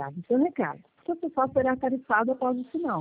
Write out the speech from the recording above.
grave seu recado. Seu pessoal será tarifado após o final.